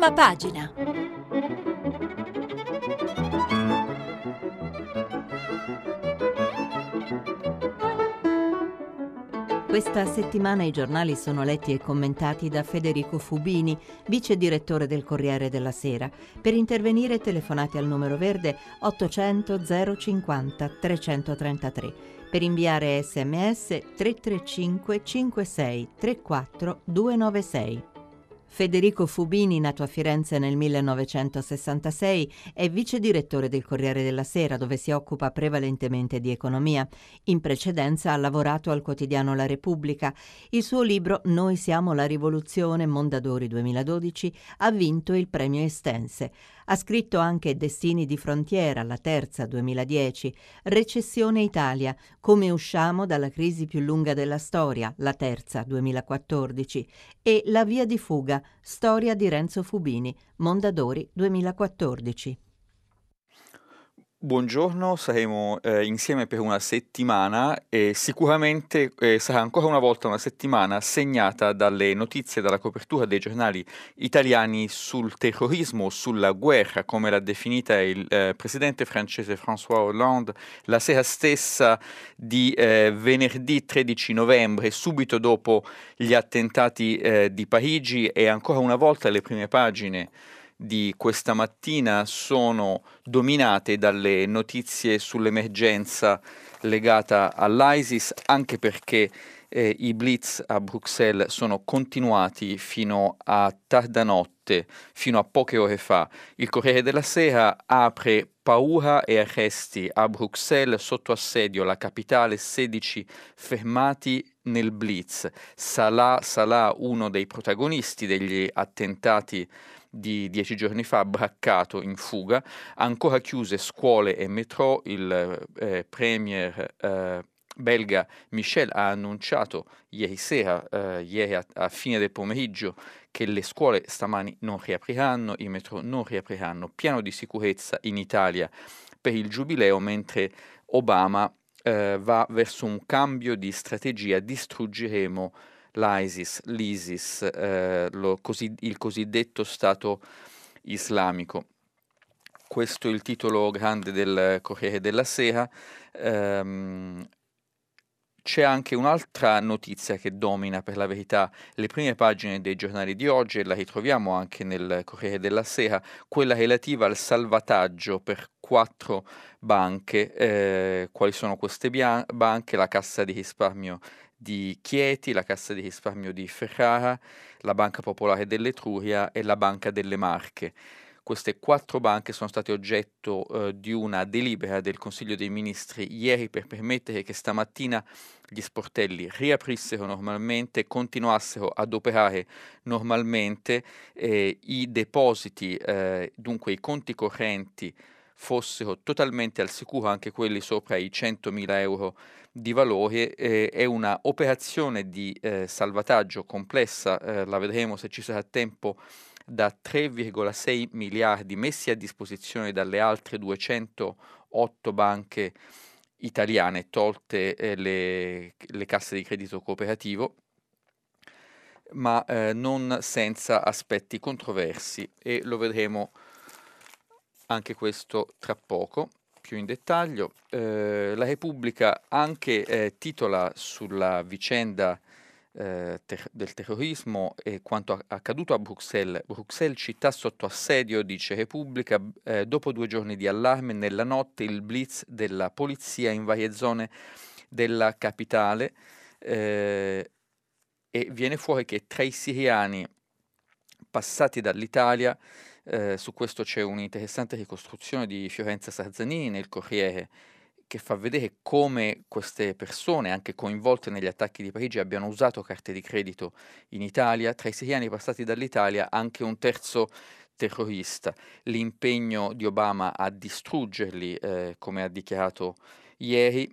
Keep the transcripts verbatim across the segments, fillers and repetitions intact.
Prima pagina. Questa settimana i giornali sono letti e commentati da Federico Fubini, vice direttore del Corriere della Sera. Per intervenire telefonate al numero verde ottocento zero cinquanta trecentotrentatré. Per inviare sms tre tre cinque cinque sei tre quattro due nove sei. Federico Fubini, nato a Firenze nel millenovecentosessantasei, è vice direttore del Corriere della Sera, dove si occupa prevalentemente di economia. In precedenza ha lavorato al quotidiano La Repubblica. Il suo libro Noi siamo la rivoluzione, Mondadori duemiladodici, ha vinto il premio Estense. Ha scritto anche Destini di frontiera, La Terza duemiladieci, Recessione Italia, come usciamo dalla crisi più lunga della storia, La Terza duemilaquattordici, e La via di fuga, storia di Renzo Fubini, Mondadori duemilaquattordici. Buongiorno, saremo eh, insieme per una settimana e sicuramente eh, sarà ancora una volta una settimana segnata dalle notizie, dalla copertura dei giornali italiani sul terrorismo, sulla guerra, come l'ha definita il eh, presidente francese François Hollande la sera stessa di eh, venerdì tredici novembre, subito dopo gli attentati eh, di Parigi, e ancora una volta le prime pagine di questa mattina sono dominate dalle notizie sull'emergenza legata all'ISIS, anche perché eh, i blitz a Bruxelles sono continuati fino a tarda notte, fino a poche ore fa. Il Corriere della Sera apre paura e arresti a Bruxelles, sotto assedio la capitale, sedici fermati nel blitz. Salah Salah, uno dei protagonisti degli attentati di dieci giorni fa, braccato in fuga. Ancora chiuse scuole e metro. Il eh, premier eh, belga Michel ha annunciato ieri sera, eh, ieri a, a fine del pomeriggio, che le scuole stamani non riapriranno, i metro non riapriranno. Piano di sicurezza in Italia per il giubileo, mentre Obama eh, va verso un cambio di strategia. Distruggeremo l'ISIS, l'ISIS, eh, lo cosi- il cosiddetto Stato islamico. Questo è il titolo grande del Corriere della Sera. Ehm, c'è anche un'altra notizia che domina, per la verità, le prime pagine dei giornali di oggi, e la ritroviamo anche nel Corriere della Sera, quella relativa al salvataggio per quattro banche. Eh, quali sono queste bia- banche? La Cassa di risparmio di Chieti, la Cassa di risparmio di Ferrara, la Banca Popolare dell'Etruria e la Banca delle Marche. Queste quattro banche sono state oggetto eh, di una delibera del Consiglio dei Ministri ieri per permettere che stamattina gli sportelli riaprissero normalmente e continuassero ad operare normalmente, eh, i depositi, eh, dunque i conti correnti, fossero totalmente al sicuro, anche quelli sopra i centomila euro di valore. Eh, è una operazione di eh, salvataggio complessa, eh, la vedremo se ci sarà tempo, da tre virgola sei miliardi messi a disposizione dalle altre duecentootto banche italiane, tolte eh, le, le casse di credito cooperativo, ma eh, non senza aspetti controversi, e lo vedremo anche questo tra poco, più in dettaglio. Eh, la Repubblica anche eh, titola sulla vicenda eh, ter- del terrorismo e quanto a- accaduto a Bruxelles. Bruxelles, città sotto assedio, dice Repubblica, eh, dopo due giorni di allarme, nella notte il blitz della polizia in varie zone della capitale, eh, e viene fuori che tra i siriani passati dall'Italia, eh, su questo c'è un'interessante ricostruzione di Fiorenza Sarzanini nel Corriere, che fa vedere come queste persone, anche coinvolte negli attacchi di Parigi, abbiano usato carte di credito in Italia. Tra i siriani passati dall'Italia anche un terzo terrorista. L'impegno di Obama a distruggerli, eh, come ha dichiarato ieri.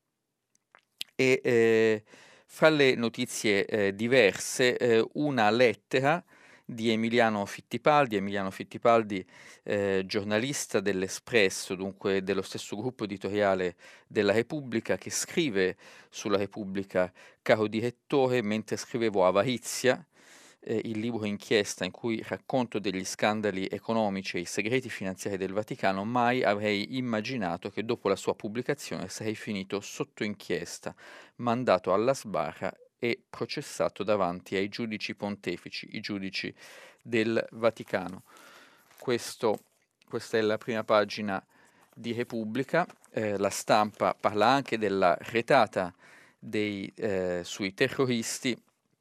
E eh, fra le notizie eh, diverse, eh, una lettera di Emiliano Fittipaldi. Emiliano Fittipaldi, eh, giornalista dell'Espresso, dunque dello stesso gruppo editoriale della Repubblica, che scrive sulla Repubblica: caro direttore, mentre scrivevo Avarizia, eh, il libro inchiesta in cui racconto degli scandali economici e i segreti finanziari del Vaticano, mai avrei immaginato che dopo la sua pubblicazione sarei finito sotto inchiesta, mandato alla sbarra e processato davanti ai giudici pontefici, i giudici del Vaticano. Questo, questa è la prima pagina di Repubblica. Eh, la Stampa parla anche della retata dei, eh, sui terroristi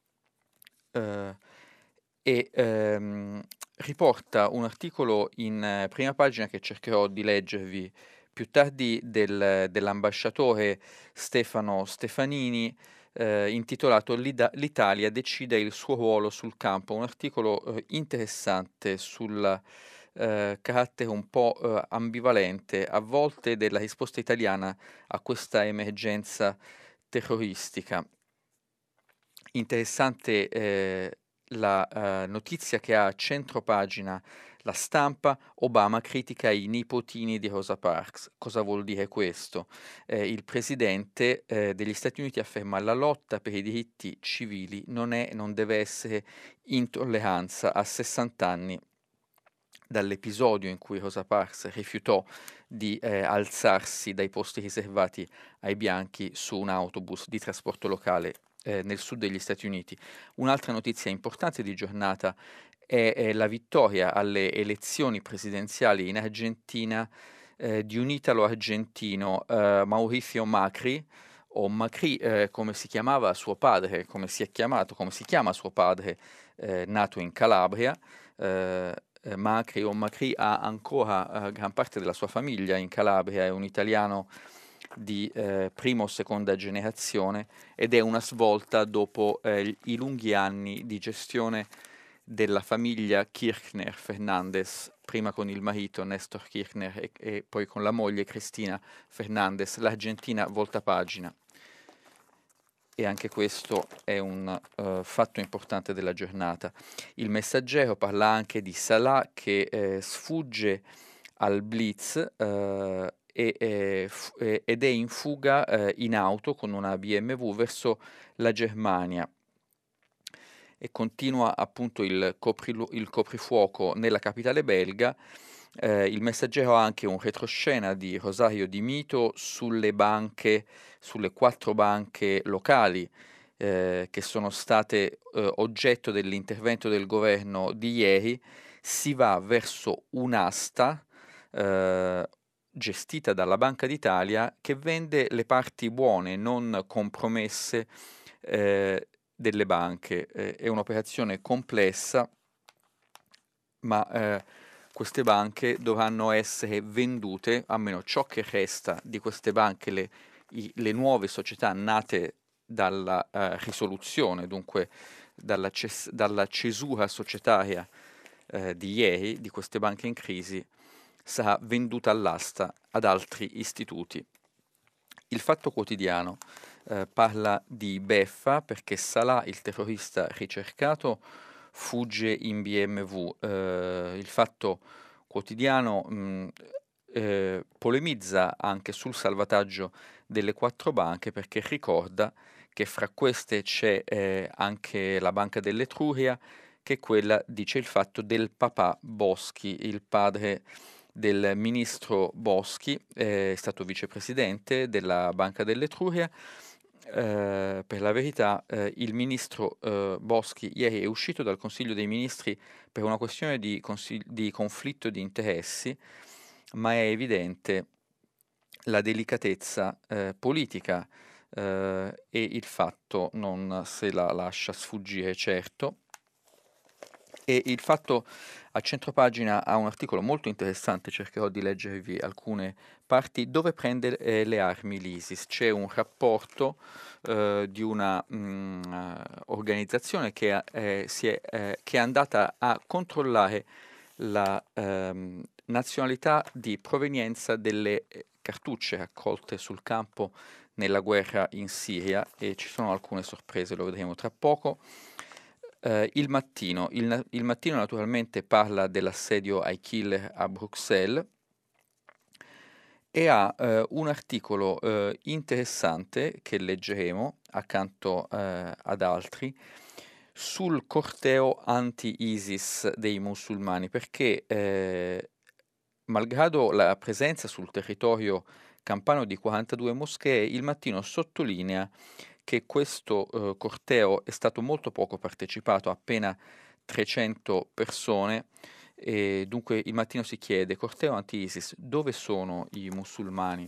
eh, e ehm, riporta un articolo in eh, prima pagina che cercherò di leggervi più tardi del- dell'ambasciatore Stefano Stefanini, eh, intitolato "L'Ida- L'Italia decide il suo ruolo sul campo", un articolo eh, interessante sul eh, carattere un po' eh, ambivalente a volte della risposta italiana a questa emergenza terroristica. Interessante eh, la eh, notizia che ha a centropagina La Stampa: Obama critica i nipotini di Rosa Parks. Cosa vuol dire questo? Eh, il presidente eh, degli Stati Uniti afferma: la lotta per i diritti civili non è, non deve essere intolleranza. A sessanta anni dall'episodio in cui Rosa Parks rifiutò di eh, alzarsi dai posti riservati ai bianchi su un autobus di trasporto locale eh, nel sud degli Stati Uniti. Un'altra notizia importante di giornata è, è la vittoria alle elezioni presidenziali in Argentina eh, di un italo-argentino, eh, Mauricio Macri, o Macri, eh, come si chiamava suo padre, come si è chiamato, come si chiama suo padre, eh, nato in Calabria. eh, eh, Macri o Macri ha ancora eh, gran parte della sua famiglia in Calabria, è un italiano di eh, prima o seconda generazione ed è una svolta dopo eh, i lunghi anni di gestione della famiglia Kirchner Fernandez, prima con il marito Nestor Kirchner e, e poi con la moglie Cristina Fernandez. L'Argentina volta pagina. E anche questo è un uh, fatto importante della giornata. Il Messaggero parla anche di Salah che eh, sfugge al blitz eh, e, e, fu- e- ed è in fuga eh, in auto con una B M W verso la Germania e continua appunto il, coprilu- il coprifuoco nella capitale belga. Eh, il Messaggero ha anche un retroscena di Rosario Di Mito sulle banche, sulle quattro banche locali eh, che sono state eh, oggetto dell'intervento del governo di ieri. Si va verso un'asta eh, gestita dalla Banca d'Italia che vende le parti buone, non compromesse eh, delle banche. Eh, è un'operazione complessa, ma eh, queste banche dovranno essere vendute, almeno ciò che resta di queste banche, le, i- le nuove società nate dalla eh, risoluzione, dunque dalla, ces- dalla cesura societaria eh, di ieri, di queste banche in crisi, sarà venduta all'asta ad altri istituti. Il Fatto Quotidiano eh, parla di beffa perché Salah, il terrorista ricercato, fugge in B M W. Eh, il Fatto Quotidiano mh, eh, polemizza anche sul salvataggio delle quattro banche perché ricorda che fra queste c'è eh, anche la Banca dell'Etruria, che è quella, dice il Fatto, del papà Boschi, il padre del ministro Boschi, eh, è stato vicepresidente della Banca dell'Etruria. Eh, per la verità, eh, il ministro eh, Boschi ieri è uscito dal Consiglio dei Ministri per una questione di, consigli- di conflitto di interessi, ma è evidente la delicatezza eh, politica eh, e il fatto non se la lascia sfuggire certo. E il Fatto a centropagina ha un articolo molto interessante, cercherò di leggervi alcune parti, dove prende eh, le armi l'ISIS. C'è un rapporto eh, di una mh, eh, organizzazione che, eh, si è, eh, che è andata a controllare la ehm, nazionalità di provenienza delle eh, cartucce raccolte sul campo nella guerra in Siria e ci sono alcune sorprese, lo vedremo tra poco. Eh, il mattino, il, na- il mattino naturalmente parla dell'assedio ai killer a Bruxelles e ha eh, un articolo eh, interessante che leggeremo accanto eh, ad altri sul corteo anti-ISIS dei musulmani, perché eh, malgrado la presenza sul territorio campano di quarantadue moschee, il Mattino sottolinea che questo eh, corteo è stato molto poco partecipato, appena trecento persone, e dunque il Mattino si chiede: corteo anti-ISIS, dove sono i musulmani?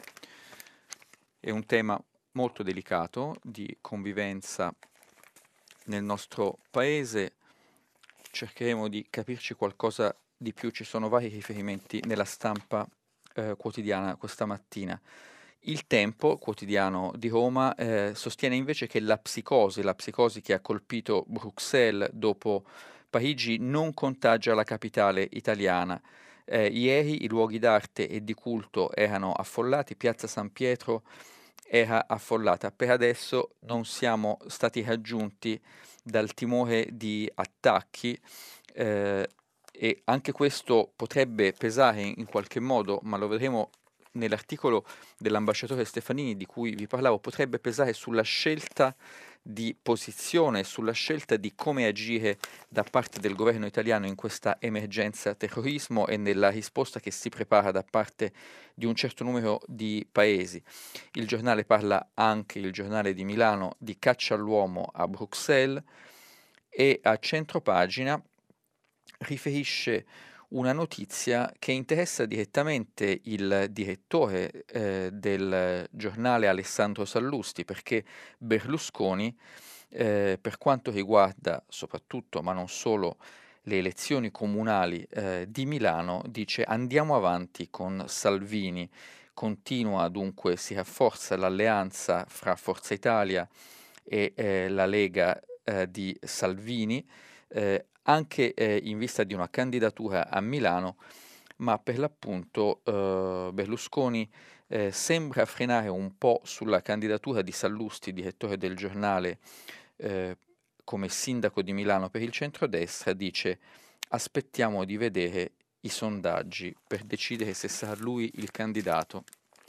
È un tema molto delicato di convivenza nel nostro paese, cercheremo di capirci qualcosa di più, ci sono vari riferimenti nella stampa eh, quotidiana questa mattina. Il Tempo, quotidiano di Roma, eh, sostiene invece che la psicosi, la psicosi che ha colpito Bruxelles dopo Parigi, non contagia la capitale italiana. Eh, ieri i luoghi d'arte e di culto erano affollati, Piazza San Pietro era affollata. Per adesso non siamo stati raggiunti dal timore di attacchi, eh, e anche questo potrebbe pesare in, in qualche modo, ma lo vedremo nell'articolo dell'ambasciatore Stefanini di cui vi parlavo, potrebbe pesare sulla scelta di posizione, sulla scelta di come agire da parte del governo italiano in questa emergenza terrorismo e nella risposta che si prepara da parte di un certo numero di paesi. Il giornale parla anche, il giornale di Milano, di caccia all'uomo a Bruxelles, e a centropagina riferisce una notizia che interessa direttamente il direttore eh, del giornale Alessandro Sallusti, perché Berlusconi, eh, per quanto riguarda soprattutto, ma non solo, le elezioni comunali eh, di Milano, dice: andiamo avanti con Salvini. Continua dunque, si rafforza l'alleanza fra Forza Italia e eh, la Lega eh, di Salvini, eh, anche eh, in vista di una candidatura a Milano, ma per l'appunto eh, Berlusconi eh, sembra frenare un po' sulla candidatura di Sallusti, direttore del giornale, eh, come sindaco di Milano per il centrodestra. Dice: aspettiamo di vedere i sondaggi per decidere se sarà lui il candidato.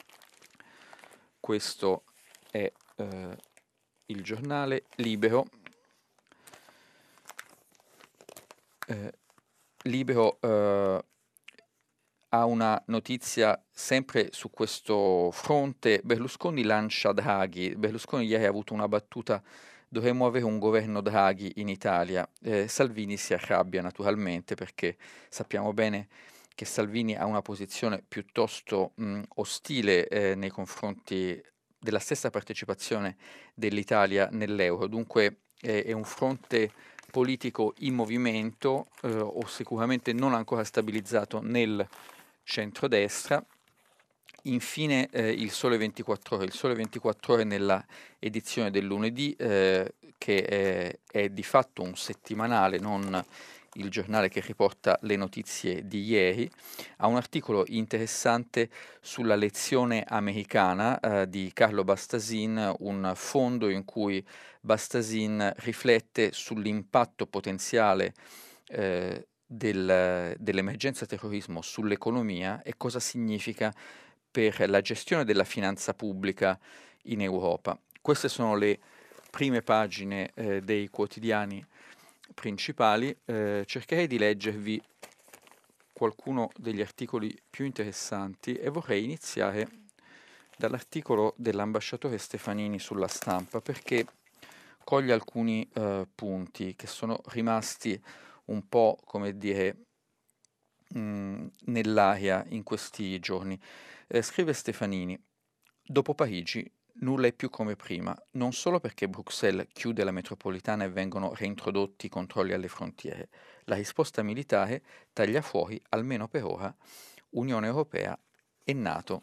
Questo è eh, il giornale Libero. Eh, Libero eh, ha una notizia sempre su questo fronte. Berlusconi lancia Draghi. Berlusconi ieri ha avuto una battuta: dovremmo avere un governo Draghi in Italia. Eh, Salvini si arrabbia naturalmente, perché sappiamo bene che Salvini ha una posizione piuttosto mh, ostile eh, nei confronti della stessa partecipazione dell'Italia nell'euro. Dunque eh, è un fronte politico in movimento, eh, o sicuramente non ancora stabilizzato nel centrodestra. Infine eh, il Sole ventiquattro Ore, il Sole ventiquattro Ore nella edizione del lunedì, eh, che è, è di fatto un settimanale, non il giornale che riporta le notizie di ieri, ha un articolo interessante sulla lezione americana eh, di Carlo Bastasin, un fondo in cui Bastasin riflette sull'impatto potenziale eh, del- dell'emergenza terrorismo sull'economia e cosa significa per la gestione della finanza pubblica in Europa. Queste sono le prime pagine eh, dei quotidiani principali. Eh, cercherei di leggervi qualcuno degli articoli più interessanti e vorrei iniziare dall'articolo dell'ambasciatore Stefanini sulla Stampa, perché coglie alcuni eh, punti che sono rimasti un po', come dire, mh, nell'aria in questi giorni. Eh, scrive Stefanini: dopo Parigi nulla è più come prima, non solo perché Bruxelles chiude la metropolitana e vengono reintrodotti i controlli alle frontiere. La risposta militare taglia fuori, almeno per ora, Unione Europea e NATO.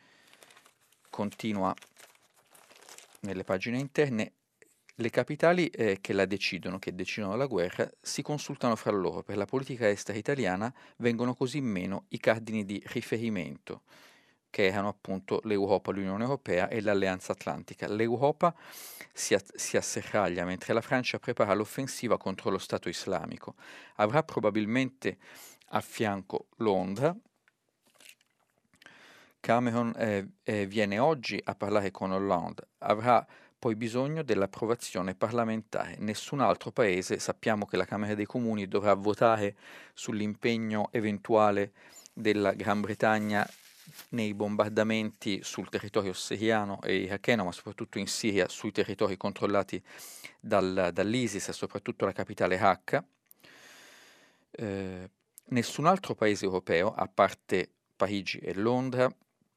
Continua nelle pagine interne: le capitali eh, che la decidono, che decidono la guerra, si consultano fra loro. Per la politica estera italiana vengono così meno i cardini di riferimento, che erano appunto l'Europa, l'Unione Europea e l'Alleanza Atlantica. L'Europa si, a- si asserraglia mentre la Francia prepara l'offensiva contro lo Stato islamico. Avrà probabilmente a fianco Londra. Cameron eh, eh, viene oggi a parlare con Hollande. Avrà poi bisogno dell'approvazione parlamentare. Nessun altro paese, sappiamo che la Camera dei Comuni dovrà votare sull'impegno eventuale della Gran Bretagna nei bombardamenti sul territorio siriano e iracheno, ma soprattutto in Siria, sui territori controllati dal, dall'ISIS e soprattutto la capitale Raqqa. Eh, nessun altro paese europeo, a parte Parigi e Londra,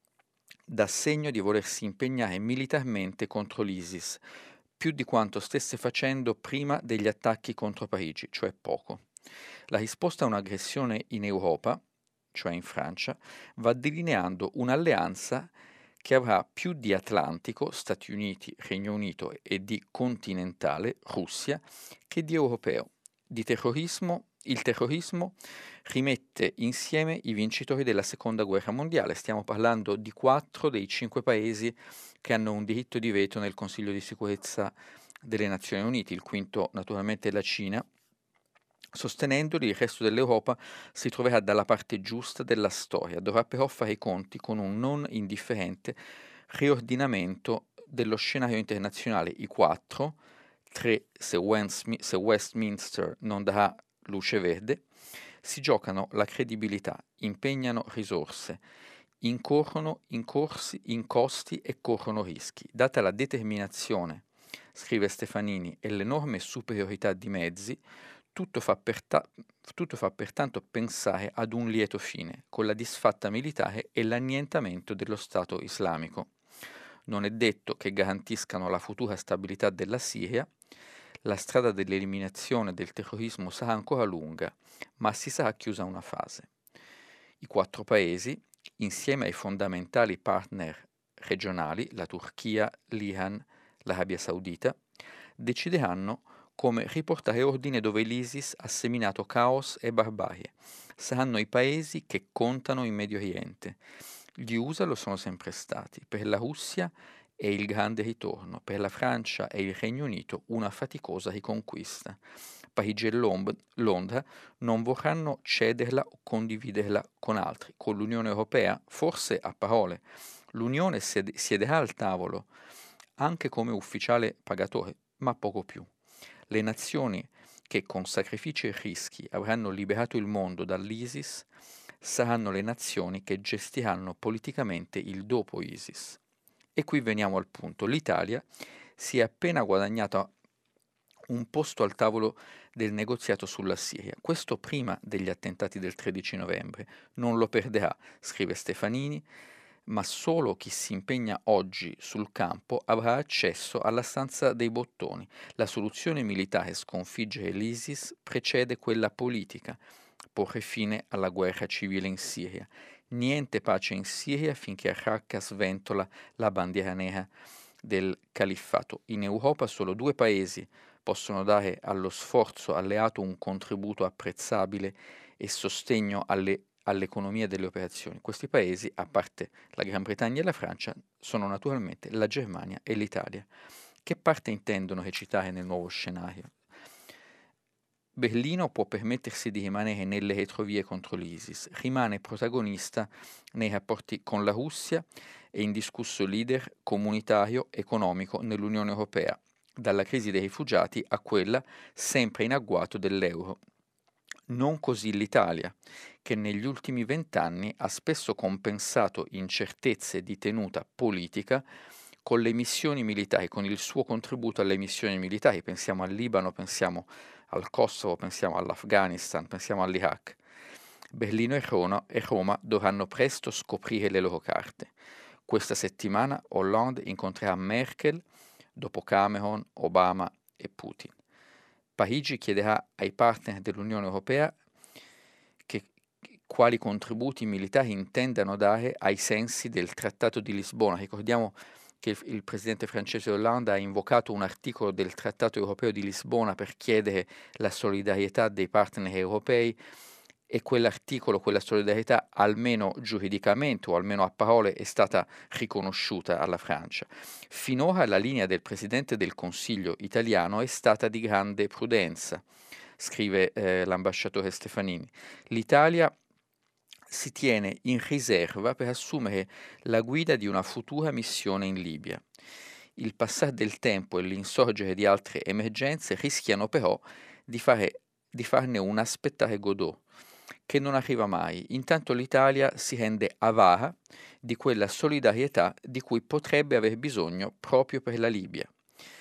dà segno di volersi impegnare militarmente contro l'ISIS, più di quanto stesse facendo prima degli attacchi contro Parigi, cioè poco. La risposta a un'aggressione in Europa, cioè in Francia, va delineando un'alleanza che avrà più di Atlantico, Stati Uniti, Regno Unito, e di continentale, Russia, che di europeo. Di terrorismo, il terrorismo rimette insieme i vincitori della Seconda Guerra Mondiale. Stiamo parlando di quattro dei cinque paesi che hanno un diritto di veto nel Consiglio di sicurezza delle Nazioni Unite, il quinto naturalmente è la Cina. Sostenendoli, il resto dell'Europa si troverà dalla parte giusta della storia, dovrà però fare i conti con un non indifferente riordinamento dello scenario internazionale. I quattro, tre se, Westmi- se Westminster non darà luce verde, si giocano la credibilità, impegnano risorse, incorrono in, corsi, in costi e corrono rischi. Data la determinazione, scrive Stefanini, e l'enorme superiorità di mezzi, tutto fa, perta- tutto fa pertanto pensare ad un lieto fine, con la disfatta militare e l'annientamento dello Stato islamico. Non è detto che garantiscano la futura stabilità della Siria. La strada dell'eliminazione del terrorismo sarà ancora lunga, ma si sarà chiusa una fase. I quattro paesi, insieme ai fondamentali partner regionali, la Turchia, l'Iran, l'Arabia Saudita, decideranno come riportare ordine dove l'ISIS ha seminato caos e barbarie. Saranno i paesi che contano in Medio Oriente. Gli U S A lo sono sempre stati. Per la Russia è il grande ritorno, per la Francia e il Regno Unito una faticosa riconquista. Parigi e Londra non vorranno cederla o condividerla con altri. Con l'Unione Europea, forse a parole, l'Unione siederà al tavolo anche come ufficiale pagatore, ma poco più. Le nazioni che con sacrifici e rischi avranno liberato il mondo dall'ISIS saranno le nazioni che gestiranno politicamente il dopo ISIS. E qui veniamo al punto. L'Italia si è appena guadagnata un posto al tavolo del negoziato sulla Siria, questo prima degli attentati del tredici novembre. Non lo perderà, scrive Stefanini, ma solo chi si impegna oggi sul campo avrà accesso alla stanza dei bottoni. La soluzione militare sconfiggere l'ISIS precede quella politica, porre fine alla guerra civile in Siria. Niente pace in Siria finché a Raqqa sventola la bandiera nera del califfato. In Europa solo due paesi possono dare allo sforzo alleato un contributo apprezzabile e sostegno alle all'economia delle operazioni. Questi paesi, a parte la Gran Bretagna e la Francia, sono naturalmente la Germania e l'Italia. Che parte intendono recitare nel nuovo scenario? Berlino può permettersi di rimanere nelle retrovie contro l'ISIS, rimane protagonista nei rapporti con la Russia e indiscusso leader comunitario economico nell'Unione Europea, dalla crisi dei rifugiati a quella sempre in agguato dell'euro. Non così l'Italia, che negli ultimi vent'anni ha spesso compensato incertezze di tenuta politica con le missioni militari, con il suo contributo alle missioni militari. Pensiamo al Libano, pensiamo al Kosovo, pensiamo all'Afghanistan, pensiamo all'Iraq. Berlino e Roma, e Roma dovranno presto scoprire le loro carte. Questa settimana Hollande incontrerà Merkel, dopo Cameron, Obama e Putin. Parigi chiederà ai partner dell'Unione Europea che, quali contributi militari intendano dare ai sensi del Trattato di Lisbona. Ricordiamo che il, il presidente francese Hollande ha invocato un articolo del Trattato Europeo di Lisbona per chiedere la solidarietà dei partner europei, e quell'articolo, quella solidarietà, almeno giuridicamente o almeno a parole, è stata riconosciuta alla Francia. Finora la linea del Presidente del Consiglio italiano è stata di grande prudenza, scrive eh, l'ambasciatore Stefanini. L'Italia si tiene in riserva per assumere la guida di una futura missione in Libia. Il passare del tempo e l'insorgere di altre emergenze rischiano però di, fare, di farne un aspettare Godot, che non arriva mai. Intanto l'Italia si rende avara di quella solidarietà di cui potrebbe aver bisogno proprio per la Libia.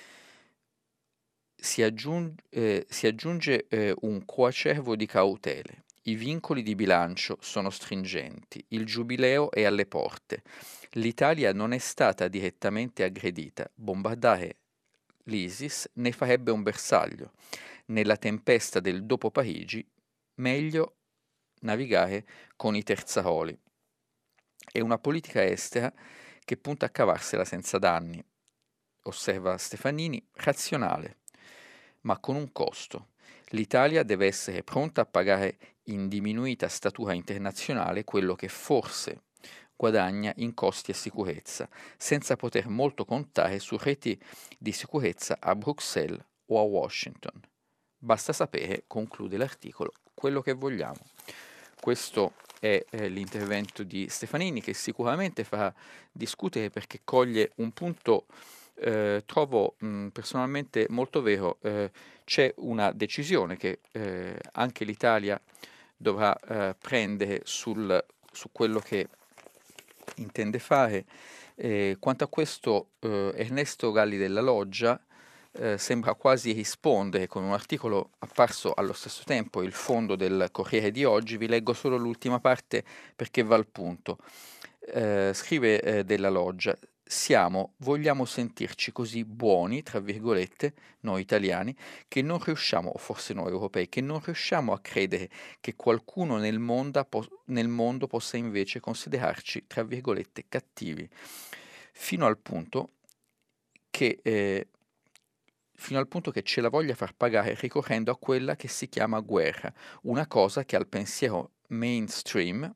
Si aggiunge, eh, si aggiunge eh, un coacervo di cautele. I vincoli di bilancio sono stringenti, il giubileo è alle porte. L'Italia non è stata direttamente aggredita. Bombardare l'ISIS ne farebbe un bersaglio. Nella tempesta del dopo Parigi, meglio navigare con i terzaroli. È una politica estera che punta a cavarsela senza danni, osserva Stefanini, razionale, ma con un costo. L'Italia deve essere pronta a pagare in diminuita statura internazionale quello che forse guadagna in costi e sicurezza, senza poter molto contare su reti di sicurezza a Bruxelles o a Washington. Basta sapere, conclude l'articolo, quello che vogliamo. Questo è eh, l'intervento di Stefanini, che sicuramente farà discutere perché coglie un punto, eh, trovo mh, personalmente molto vero. Eh, c'è una decisione che eh, anche l'Italia dovrà eh, prendere sul, su quello che intende fare. Eh, quanto a questo, eh, Ernesto Galli della Loggia eh, sembra quasi rispondere con un articolo apparso allo stesso tempo, il fondo del Corriere di oggi. Vi leggo solo l'ultima parte perché va al punto. Eh, scrive eh, della Loggia: siamo, vogliamo sentirci così buoni, tra virgolette, noi italiani, che non riusciamo, o forse noi europei, che non riusciamo a credere che qualcuno nel mondo, po- nel mondo possa invece considerarci, tra virgolette, cattivi, fino al punto che, eh, fino al punto che ce la voglia far pagare ricorrendo a quella che si chiama guerra, una cosa che al pensiero mainstream,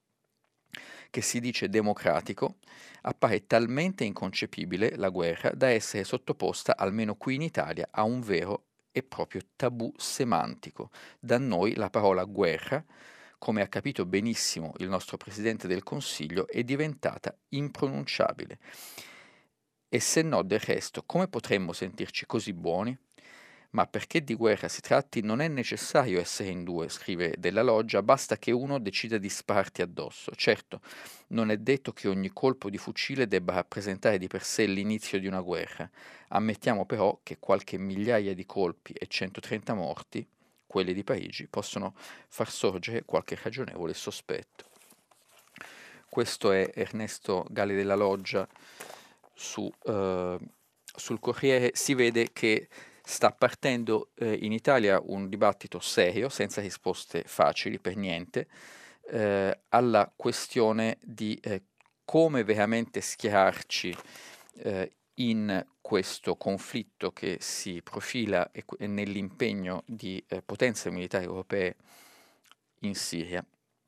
che si dice democratico, appare talmente inconcepibile, la guerra, da essere sottoposta, almeno qui in Italia, a un vero e proprio tabù semantico. Da noi la parola guerra, come ha capito benissimo il nostro Presidente del Consiglio, è diventata impronunciabile. E se no, del resto, come potremmo sentirci così buoni? Ma perché di guerra si tratti non è necessario essere in due, scrive Della Loggia, basta che uno decida di spararti addosso. Certo, non è detto che ogni colpo di fucile debba rappresentare di per sé l'inizio di una guerra. Ammettiamo però che qualche migliaia di colpi e centotrenta morti, quelli di Parigi, possono far sorgere qualche ragionevole sospetto. Questo è Ernesto Galli della Loggia su, eh, sul Corriere. Si vede che sta partendo eh, in Italia un dibattito serio, senza risposte facili per niente, eh, alla questione di eh, come veramente schierarci eh, in questo conflitto che si profila e, e nell'impegno di eh, potenze militari europee in Siria.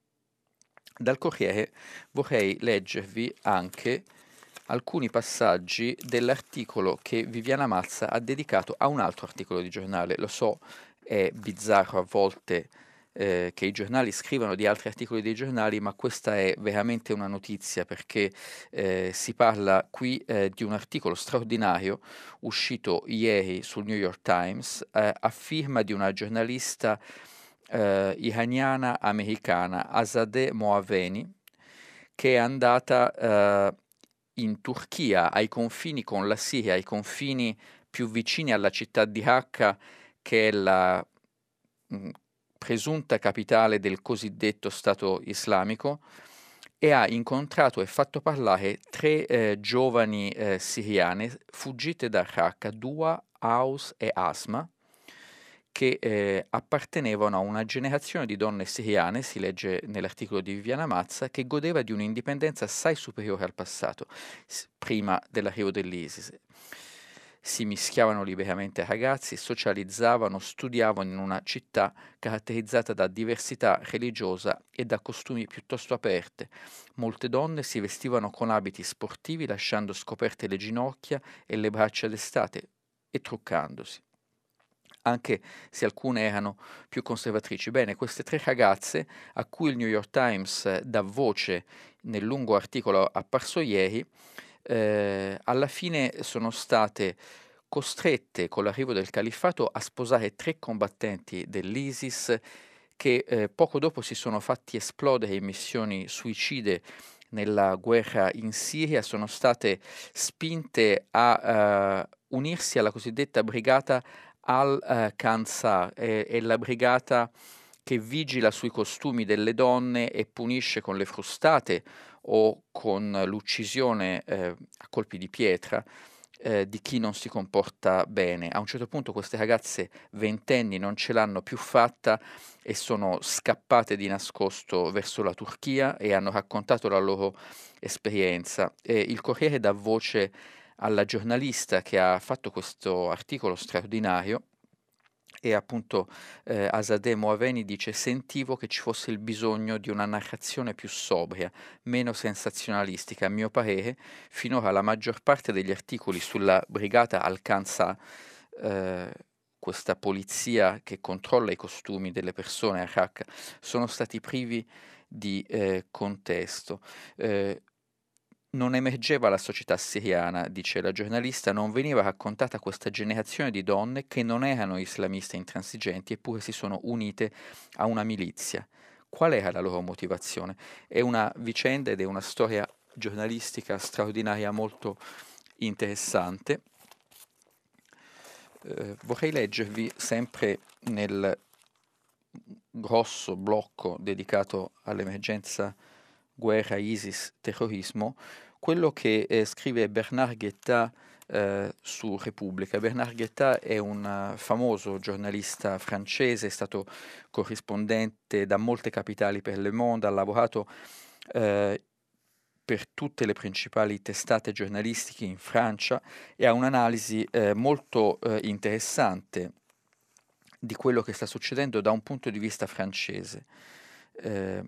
Dal Corriere vorrei leggervi anche alcuni passaggi dell'articolo che Viviana Mazza ha dedicato a un altro articolo di giornale. Lo so, è bizzarro a volte eh, che i giornali scrivano di altri articoli dei giornali, ma questa è veramente una notizia perché eh, si parla qui eh, di un articolo straordinario uscito ieri sul New York Times eh, a firma di una giornalista eh, iraniana americana, Azadeh Moaveni, che è andata eh, in Turchia, ai confini con la Siria, ai confini più vicini alla città di Raqqa, che è la mh, presunta capitale del cosiddetto Stato islamico, e ha incontrato e fatto parlare tre eh, giovani eh, siriane fuggite da Raqqa, Dua, Aus e Asma, che eh, appartenevano a una generazione di donne siriane, si legge nell'articolo di Viviana Mazza, che godeva di un'indipendenza assai superiore al passato, s- prima dell'arrivo dell'ISIS. Si mischiavano liberamente ai ragazzi, socializzavano, studiavano in una città caratterizzata da diversità religiosa e da costumi piuttosto aperte. Molte donne si vestivano con abiti sportivi, lasciando scoperte le ginocchia e le braccia d'estate e truccandosi, anche se alcune erano più conservatrici. Bene, queste tre ragazze, a cui il New York Times eh, dà voce nel lungo articolo apparso ieri, eh, alla fine sono state costrette con l'arrivo del califfato a sposare tre combattenti dell'ISIS che eh, poco dopo si sono fatti esplodere in missioni suicide nella guerra in Siria, sono state spinte a eh, unirsi alla cosiddetta brigata Al-Qansar, è, è la brigata che vigila sui costumi delle donne e punisce con le frustate o con l'uccisione eh, a colpi di pietra eh, di chi non si comporta bene. A un certo punto queste ragazze ventenni non ce l'hanno più fatta e sono scappate di nascosto verso la Turchia e hanno raccontato la loro esperienza. E il Corriere dà voce alla giornalista che ha fatto questo articolo straordinario e appunto eh, Azadeh Moaveni dice: sentivo che ci fosse il bisogno di una narrazione più sobria, meno sensazionalistica. A mio parere, finora la maggior parte degli articoli sulla brigata Al-Qansar, eh, questa polizia che controlla i costumi delle persone a Raqqa, sono stati privi di eh, contesto. Eh, non emergeva la società siriana, dice la giornalista, non veniva raccontata questa generazione di donne che non erano islamiste intransigenti eppure si sono unite a una milizia. Qual era la loro motivazione? È una vicenda ed è una storia giornalistica straordinaria, molto interessante. Eh, vorrei leggervi sempre nel grosso blocco dedicato all'emergenza guerra, ISIS, terrorismo, quello che eh, scrive Bernard Guetta eh, su Repubblica. Bernard Guetta è un uh, famoso giornalista francese, è stato corrispondente da molte capitali per Le Monde, ha lavorato eh, per tutte le principali testate giornalistiche in Francia e ha un'analisi eh, molto eh, interessante di quello che sta succedendo da un punto di vista francese. Eh,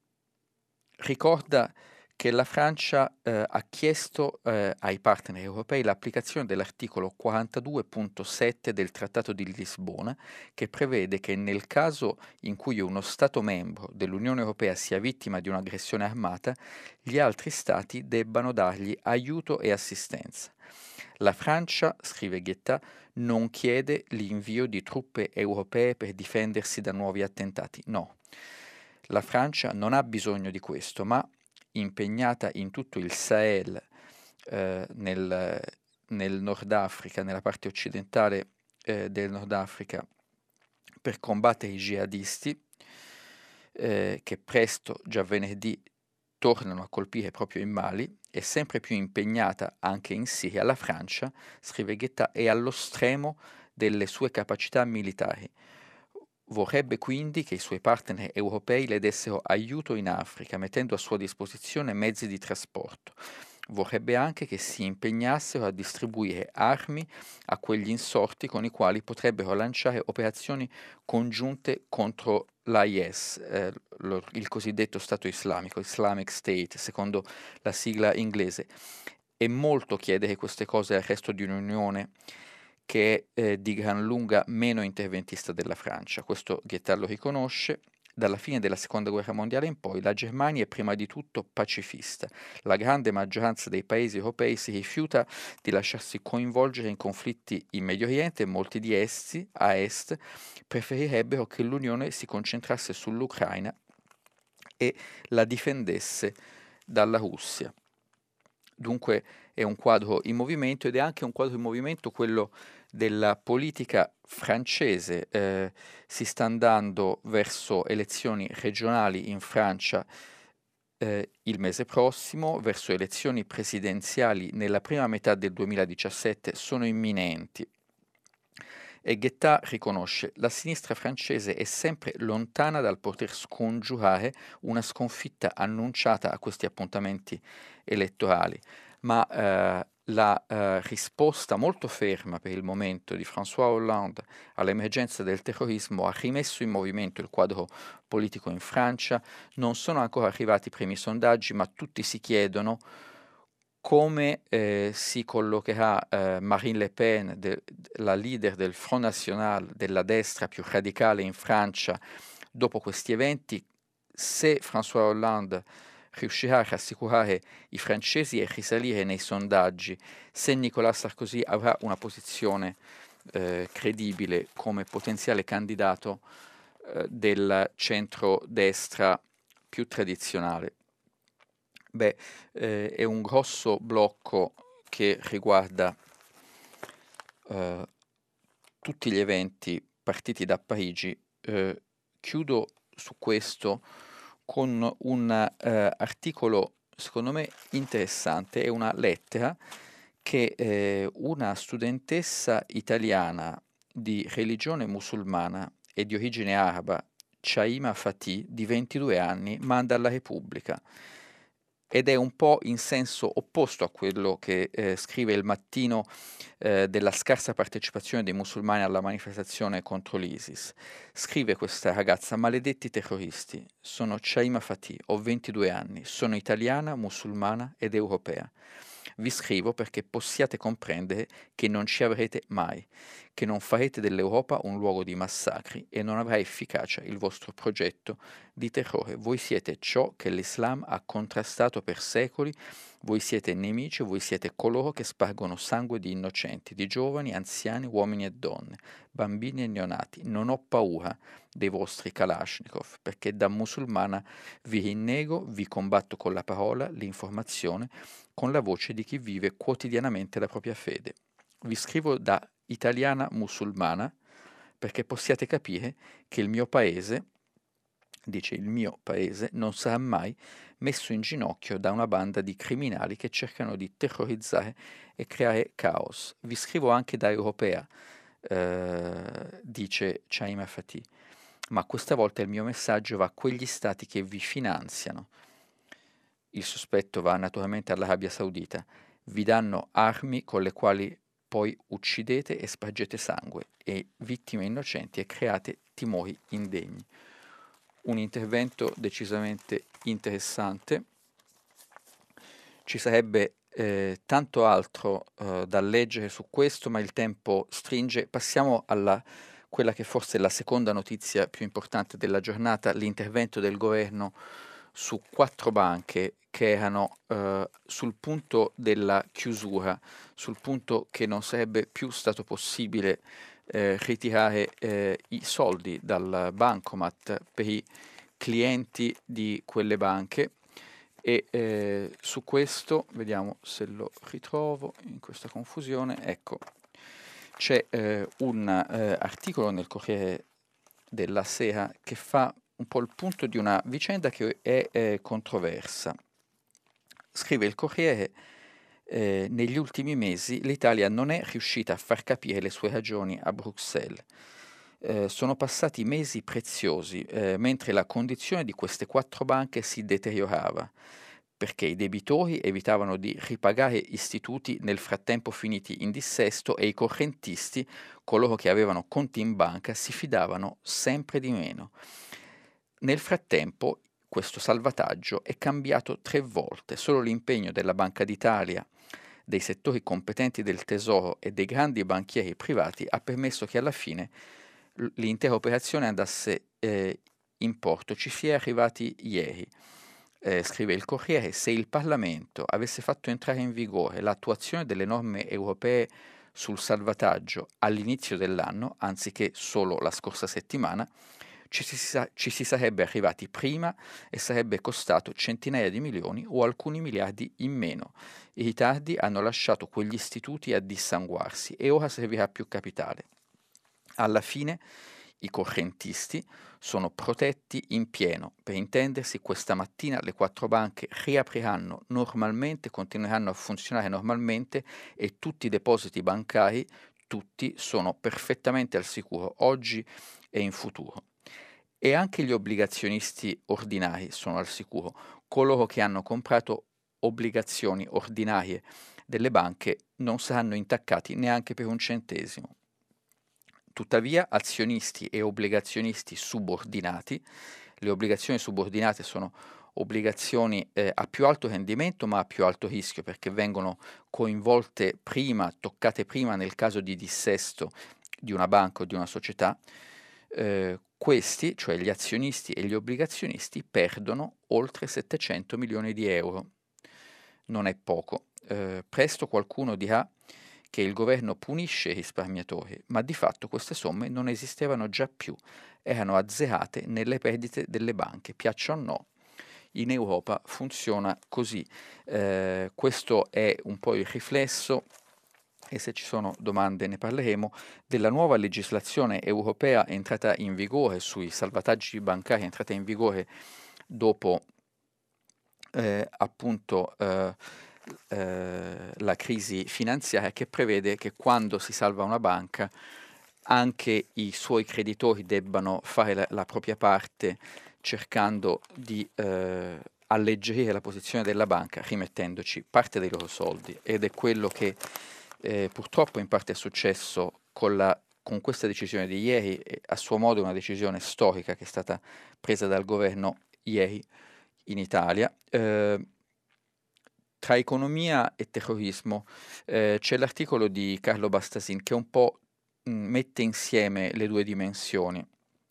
ricorda che la Francia eh, ha chiesto eh, ai partner europei l'applicazione dell'articolo quarantadue punto sette del Trattato di Lisbona, che prevede che nel caso in cui uno Stato membro dell'Unione Europea sia vittima di un'aggressione armata, gli altri Stati debbano dargli aiuto e assistenza. La Francia, scrive Guetta, non chiede l'invio di truppe europee per difendersi da nuovi attentati, no. La Francia non ha bisogno di questo, ma impegnata in tutto il Sahel, eh, nel, nel Nord Africa, nella parte occidentale eh, del Nord Africa, per combattere i jihadisti, eh, che presto, già venerdì, tornano a colpire proprio in Mali, è sempre più impegnata anche in Siria. La Francia, scrive Guetta, è allo stremo delle sue capacità militari. Vorrebbe quindi che i suoi partner europei le dessero aiuto in Africa, mettendo a sua disposizione mezzi di trasporto. Vorrebbe anche che si impegnassero a distribuire armi a quegli insorti con i quali potrebbero lanciare operazioni congiunte contro l'I S, eh, lo, il cosiddetto Stato islamico, Islamic State, secondo la sigla inglese. È molto chiedere queste cose al resto di un'Unione che è eh, di gran lunga meno interventista della Francia. Questo Guetta lo riconosce. Dalla fine della seconda guerra mondiale in poi la Germania è prima di tutto pacifista. La grande maggioranza dei paesi europei si rifiuta di lasciarsi coinvolgere in conflitti in Medio Oriente e molti di essi, a est, preferirebbero che l'Unione si concentrasse sull'Ucraina e la difendesse dalla Russia. Dunque è un quadro in movimento ed è anche un quadro in movimento quello della politica francese. Eh, si sta andando verso elezioni regionali in Francia eh, il mese prossimo, verso elezioni presidenziali nella prima metà del duemiladiciassette sono imminenti. E Guetta riconosce: la sinistra francese è sempre lontana dal poter scongiurare una sconfitta annunciata a questi appuntamenti elettorali, ma eh, la eh, risposta molto ferma per il momento di François Hollande all'emergenza del terrorismo ha rimesso in movimento il quadro politico in Francia. Non sono ancora arrivati i primi sondaggi, ma tutti si chiedono come eh, si collocherà eh, Marine Le Pen, de, la leader del Front National, della destra più radicale in Francia, dopo questi eventi. Se François Hollande riuscirà a rassicurare i francesi e risalire nei sondaggi se Nicolas Sarkozy avrà una posizione eh, credibile come potenziale candidato eh, del centro-destra più tradizionale? Beh, eh, è un grosso blocco che riguarda eh, tutti gli eventi partiti da Parigi. Eh, chiudo su questo con un eh, articolo secondo me interessante, è una lettera che eh, una studentessa italiana di religione musulmana e di origine araba, Chaima Fatih, di ventidue anni, manda alla Repubblica. Ed è un po' in senso opposto a quello che eh, scrive Il Mattino eh, della scarsa partecipazione dei musulmani alla manifestazione contro l'ISIS. Scrive questa ragazza: maledetti terroristi, sono Chaima Fatih, ho ventidue anni, sono italiana, musulmana ed europea. Vi scrivo perché possiate comprendere che non ci avrete mai, che non farete dell'Europa un luogo di massacri e non avrà efficacia il vostro progetto di terrore. Voi siete ciò che l'Islam ha contrastato per secoli, voi siete nemici, voi siete coloro che spargono sangue di innocenti, di giovani, anziani, uomini e donne, bambini e neonati. Non ho paura dei vostri Kalashnikov, perché da musulmana vi rinnego, vi combatto con la parola, l'informazione, con la voce di chi vive quotidianamente la propria fede. Vi scrivo da italiana musulmana perché possiate capire che il mio paese, dice il mio paese, non sarà mai messo in ginocchio da una banda di criminali che cercano di terrorizzare e creare caos. Vi scrivo anche da europea, eh, dice Chaima Fatih, ma questa volta il mio messaggio va a quegli stati che vi finanziano. Il sospetto va naturalmente all'Arabia Saudita. Vi danno armi con le quali poi uccidete e spargete sangue e vittime innocenti e create timori indegni. Un intervento decisamente interessante. Ci sarebbe eh, tanto altro eh, da leggere su questo, ma il tempo stringe. Passiamo alla quella che forse è la seconda notizia più importante della giornata, l'intervento del governo su quattro banche che erano eh, sul punto della chiusura, sul punto che non sarebbe più stato possibile eh, ritirare eh, i soldi dal bancomat per i clienti di quelle banche. E eh, su questo, vediamo se lo ritrovo in questa confusione, ecco, c'è eh, un eh, articolo nel Corriere della Sera che fa un po' il punto di una vicenda che è eh, controversa. Scrive il Corriere: eh, negli ultimi mesi l'Italia non è riuscita a far capire le sue ragioni a Bruxelles. Eh, sono passati mesi preziosi, eh, mentre la condizione di queste quattro banche si deteriorava, perché i debitori evitavano di ripagare istituti nel frattempo finiti in dissesto e i correntisti, coloro che avevano conti in banca, si fidavano sempre di meno. Nel frattempo questo salvataggio è cambiato tre volte. Solo l'impegno della Banca d'Italia, dei settori competenti del Tesoro e dei grandi banchieri privati ha permesso che alla fine l'intera operazione andasse eh, in porto. Ci si è arrivati ieri. Eh, scrive il Corriere: se il Parlamento avesse fatto entrare in vigore l'attuazione delle norme europee sul salvataggio all'inizio dell'anno, anziché solo la scorsa settimana, ci si, sa- ci si sarebbe arrivati prima e sarebbe costato centinaia di milioni o alcuni miliardi in meno. I ritardi hanno lasciato quegli istituti a dissanguarsi e ora servirà più capitale. Alla fine i correntisti sono protetti in pieno. Per intendersi, questa mattina le quattro banche riapriranno normalmente, continueranno a funzionare normalmente e tutti i depositi bancari, tutti, sono perfettamente al sicuro oggi e in futuro. E anche gli obbligazionisti ordinari sono al sicuro. Coloro che hanno comprato obbligazioni ordinarie delle banche non saranno intaccati neanche per un centesimo. Tuttavia, azionisti e obbligazionisti subordinati, le obbligazioni subordinate sono obbligazioni eh, a più alto rendimento ma a più alto rischio, perché vengono coinvolte prima, toccate prima nel caso di dissesto di una banca o di una società. Eh, questi, cioè gli azionisti e gli obbligazionisti, perdono oltre settecento milioni di euro. Non è poco. Eh, presto qualcuno dirà che il governo punisce i risparmiatori, ma di fatto queste somme non esistevano già più, erano azzerate nelle perdite delle banche, piaccia o no. In Europa funziona così. Eh, questo è un po' il riflesso, e se ci sono domande ne parleremo, della nuova legislazione europea entrata in vigore sui salvataggi bancari, entrata in vigore dopo eh, appunto eh, eh, la crisi finanziaria, che prevede che quando si salva una banca anche i suoi creditori debbano fare la, la propria parte, cercando di eh, alleggerire la posizione della banca rimettendoci parte dei loro soldi, ed è quello che eh, purtroppo in parte è successo con, la, con questa decisione di ieri, e a suo modo una decisione storica che è stata presa dal governo ieri in Italia. Eh, tra economia e terrorismo eh, c'è l'articolo di Carlo Bastasin che un po' mh, mette insieme le due dimensioni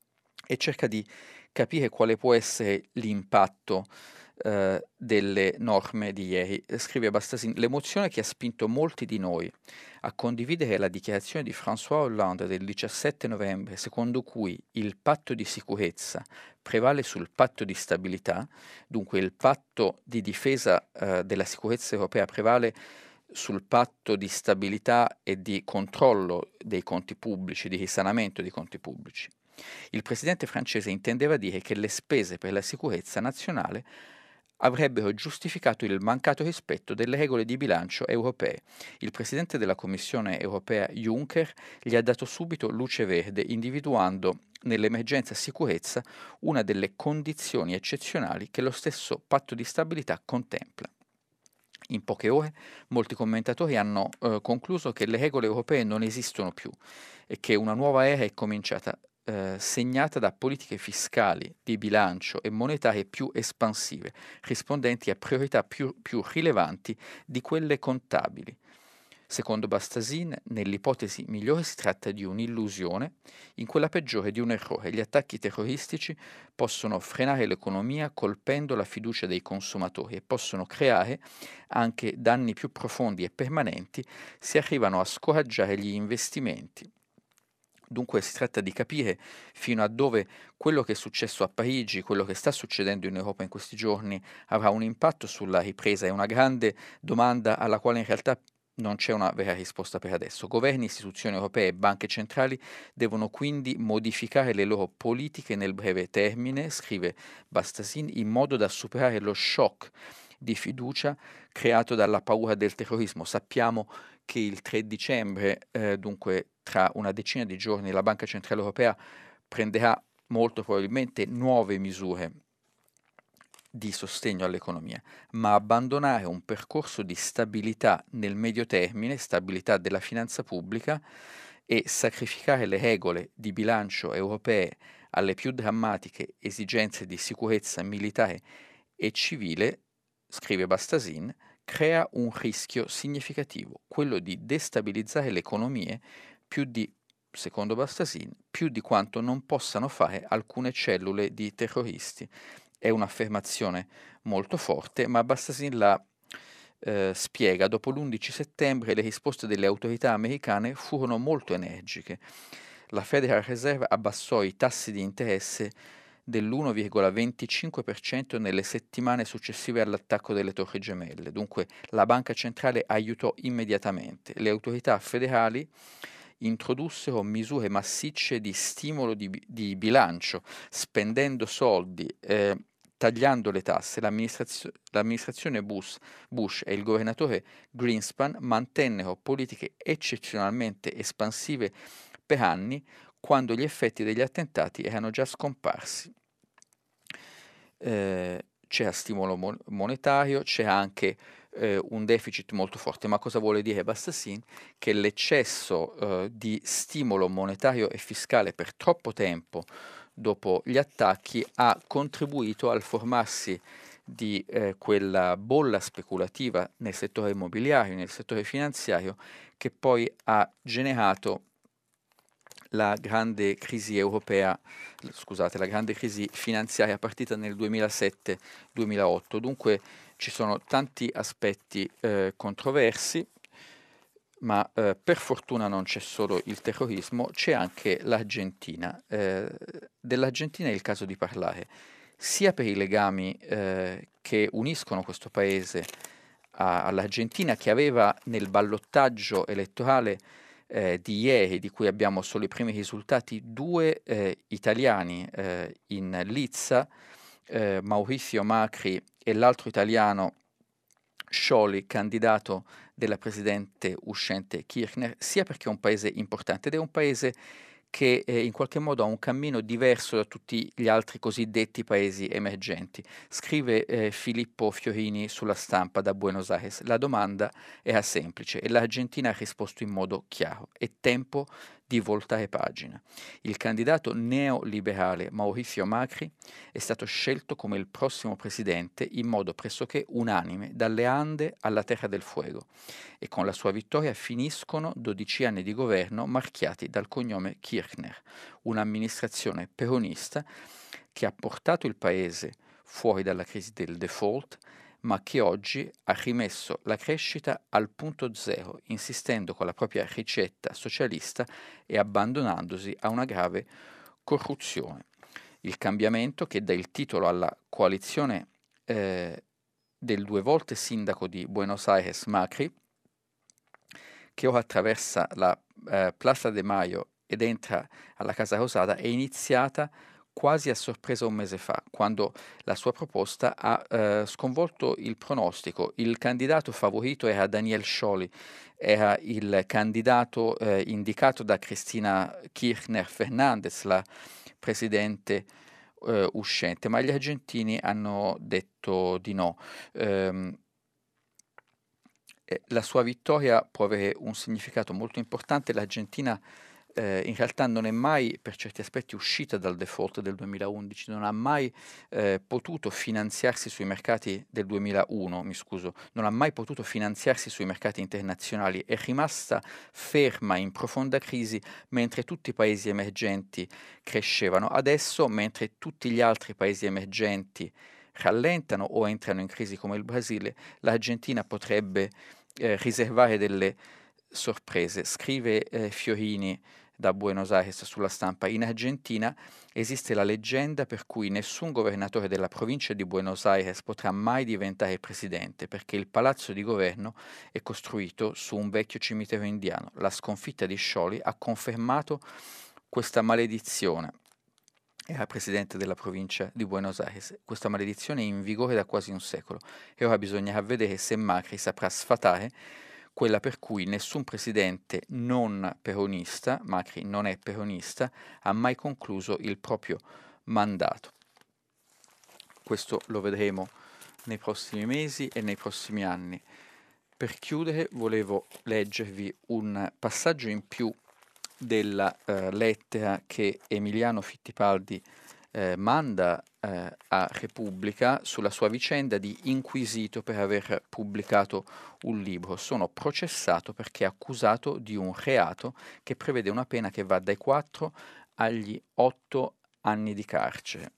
e cerca di capire quale può essere l'impatto eh, delle norme di ieri. Scrive Bastasin: l'emozione che ha spinto molti di noi a condividere la dichiarazione di François Hollande del diciassette novembre, secondo cui il patto di sicurezza prevale sul patto di stabilità, dunque il patto di difesa eh, della sicurezza europea prevale sul patto di stabilità e di controllo dei conti pubblici, di risanamento dei conti pubblici. Il presidente francese intendeva dire che le spese per la sicurezza nazionale avrebbero giustificato il mancato rispetto delle regole di bilancio europee. Il presidente della Commissione europea Juncker gli ha dato subito luce verde, individuando nell'emergenza sicurezza una delle condizioni eccezionali che lo stesso patto di stabilità contempla. In poche ore molti commentatori hanno eh, concluso che le regole europee non esistono più e che una nuova era è cominciata, eh, segnata da politiche fiscali, di bilancio e monetarie più espansive, rispondenti a priorità più, più rilevanti di quelle contabili. Secondo Bastasin, nell'ipotesi migliore si tratta di un'illusione, in quella peggiore di un errore. Gli attacchi terroristici possono frenare l'economia colpendo la fiducia dei consumatori e possono creare anche danni più profondi e permanenti se arrivano a scoraggiare gli investimenti. Dunque si tratta di capire fino a dove quello che è successo a Parigi, quello che sta succedendo in Europa in questi giorni, avrà un impatto sulla ripresa. È una grande domanda alla quale in realtà non c'è una vera risposta per adesso. Governi, istituzioni europee e banche centrali devono quindi modificare le loro politiche nel breve termine, scrive Bastasin, in modo da superare lo shock di fiducia creato dalla paura del terrorismo. Sappiamo che il tre dicembre, eh, dunque tra una decina di giorni, la Banca Centrale Europea prenderà molto probabilmente nuove misure di sostegno all'economia, ma abbandonare un percorso di stabilità nel medio termine, stabilità della finanza pubblica, e sacrificare le regole di bilancio europee alle più drammatiche esigenze di sicurezza militare e civile, scrive Bastasin, crea un rischio significativo, quello di destabilizzare le economie più di, secondo Bastasin, più di quanto non possano fare alcune cellule di terroristi. È un'affermazione molto forte, ma Bastasin la eh, spiega. Dopo l'undici settembre le risposte delle autorità americane furono molto energiche. La Federal Reserve abbassò i tassi di interesse dell'uno virgola venticinque per cento nelle settimane successive all'attacco delle Torri Gemelle. Dunque la banca centrale aiutò immediatamente. Le autorità federali introdussero misure massicce di stimolo di, di bilancio, spendendo soldi, eh, tagliando le tasse. L'amministrazio- l'amministrazione Bush, Bush e il governatore Greenspan mantennero politiche eccezionalmente espansive per anni, quando gli effetti degli attentati erano già scomparsi. Eh, c'era stimolo mon- monetario, c'era anche eh, un deficit molto forte. Ma cosa vuole dire Bastasin? Che l'eccesso eh, di stimolo monetario e fiscale per troppo tempo dopo gli attacchi ha contribuito al formarsi di eh, quella bolla speculativa nel settore immobiliare, nel settore finanziario, che poi ha generato la grande crisi europea, scusate, la grande crisi finanziaria partita nel duemilasette duemilaotto. Dunque ci sono tanti aspetti eh, controversi, ma eh, per fortuna non c'è solo il terrorismo, c'è anche l'Argentina. Eh, dell'Argentina è il caso di parlare, sia per i legami eh, che uniscono questo paese a- all'Argentina, che aveva nel ballottaggio elettorale eh, di ieri, di cui abbiamo solo i primi risultati, due eh, italiani eh, in lizza, eh, Mauricio Macri e l'altro italiano Scholli, candidato della presidente uscente Kirchner, sia perché è un paese importante ed è un paese che eh, in qualche modo ha un cammino diverso da tutti gli altri cosiddetti paesi emergenti. Scrive eh, Filippo Fiorini sulla Stampa da Buenos Aires: la domanda era semplice e l'Argentina ha risposto in modo chiaro: è tempo di voltare pagina. Il candidato neoliberale Mauricio Macri è stato scelto come il prossimo presidente in modo pressoché unanime, dalle Ande alla Terra del Fuego, e con la sua vittoria finiscono dodici anni di governo marchiati dal cognome Kirchner, un'amministrazione peronista che ha portato il paese fuori dalla crisi del default, ma che oggi ha rimesso la crescita al punto zero, insistendo con la propria ricetta socialista e abbandonandosi a una grave corruzione. Il cambiamento, che dà il titolo alla coalizione eh, del due volte sindaco di Buenos Aires Macri, che ora attraversa la eh, Plaza de Mayo ed entra alla Casa Rosada, è iniziata quasi a sorpresa un mese fa, quando la sua proposta ha eh, sconvolto il pronostico. Il candidato favorito era Daniel Scioli, era il candidato eh, indicato da Cristina Kirchner Fernandez, la presidente eh, uscente, ma gli argentini hanno detto di no. Ehm, eh, la sua vittoria può avere un significato molto importante. L'Argentina eh, in realtà non è mai per certi aspetti uscita dal default del duemilaundici, non ha mai eh, potuto finanziarsi sui mercati del duemilauno, mi scuso, non ha mai potuto finanziarsi sui mercati internazionali, è rimasta ferma in profonda crisi mentre tutti i paesi emergenti crescevano. Adesso, mentre tutti gli altri paesi emergenti rallentano o entrano in crisi come il Brasile, l'Argentina potrebbe eh, riservare delle sorprese. Scrive eh, Fiorini da Buenos Aires sulla Stampa: in Argentina esiste la leggenda per cui nessun governatore della provincia di Buenos Aires potrà mai diventare presidente, perché il palazzo di governo è costruito su un vecchio cimitero indiano. La sconfitta di Scioli ha confermato questa maledizione. Era presidente della provincia di Buenos Aires. Questa maledizione è in vigore da quasi un secolo e ora bisognerà vedere se Macri saprà sfatare quella per cui nessun presidente non peronista, Macri non è peronista, ha mai concluso il proprio mandato. Questo lo vedremo nei prossimi mesi e nei prossimi anni. Per chiudere volevo leggervi un passaggio in più della eh, lettera che Emiliano Fittipaldi eh, manda eh, a Repubblica sulla sua vicenda di inquisito per aver pubblicato un libro. Sono processato perché accusato di un reato che prevede una pena che va dai quattro agli otto anni di carcere.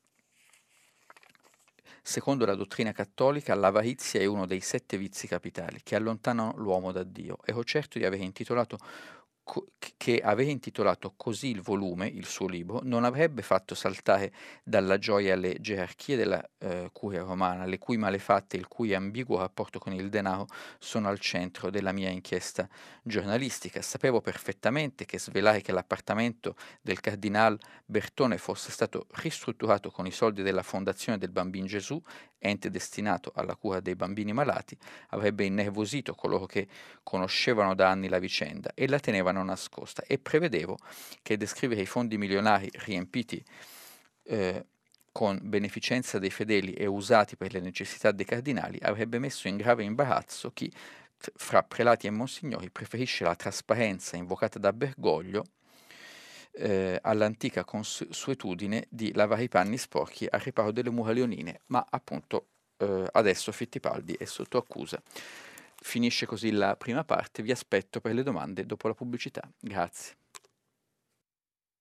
Secondo la dottrina cattolica, l'avarizia è uno dei sette vizi capitali che allontanano l'uomo da Dio. Ero certo di aver intitolato co- che aver intitolato così il volume, il suo libro, non avrebbe fatto saltare dalla gioia le gerarchie della eh, curia romana, le cui malefatte e il cui ambiguo rapporto con il denaro sono al centro della mia inchiesta giornalistica. Sapevo perfettamente che svelare che l'appartamento del cardinal Bertone fosse stato ristrutturato con i soldi della Fondazione del Bambino Gesù, ente destinato alla cura dei bambini malati, avrebbe innervosito coloro che conoscevano da anni la vicenda e la tenevano nascosta, e prevedevo che descrivere i fondi milionari riempiti eh, con beneficenza dei fedeli e usati per le necessità dei cardinali avrebbe messo in grave imbarazzo chi, t- fra prelati e monsignori, preferisce la trasparenza invocata da Bergoglio eh, all'antica consuetudine di lavare i panni sporchi al riparo delle mura leonine, ma appunto eh, adesso Fittipaldi è sotto accusa. Finisce così la prima parte, vi aspetto per le domande dopo la pubblicità. Grazie.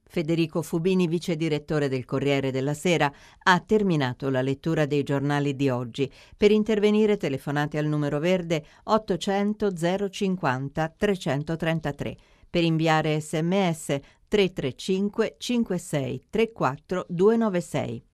Federico Fubini, vice direttore del Corriere della Sera, ha terminato la lettura dei giornali di oggi. Per intervenire telefonate al numero verde ottocento zero cinquanta trecentotrentatré. Per inviare sms tre tre cinque cinque sei tre quattro due nove sei.